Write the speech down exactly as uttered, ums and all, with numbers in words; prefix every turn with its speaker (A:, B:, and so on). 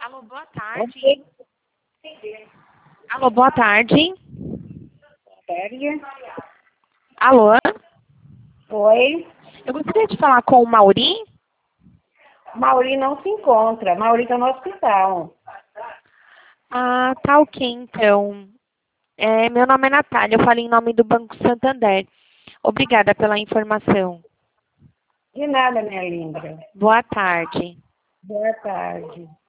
A: Alô, boa tarde. Alô, boa tarde.
B: Sério?
A: Alô?
B: Oi?
A: Eu gostaria de falar com o Mauri.
B: Mauri não se encontra. Mauri está no hospital.
A: Ah, tá ok, então. É, meu nome é Natália, eu falo em nome do Banco Santander. Obrigada pela informação.
B: De nada, minha linda.
A: Boa tarde.
B: Boa tarde.